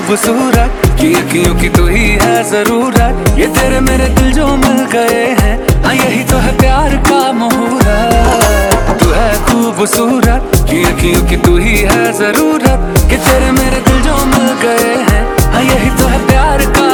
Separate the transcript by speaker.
Speaker 1: खूबसूरत, कि अखियों की तू ही है जरूरत। ये तेरे मेरे दिल जो मिल गए हैं, हाँ यही तो है प्यार का मुहूर्त। तू है खूबसूरत, कि अखियों की तू ही है जरूरत। कि तेरे मेरे दिल जो मिल गए हैं, हाँ यही तो है प्यार का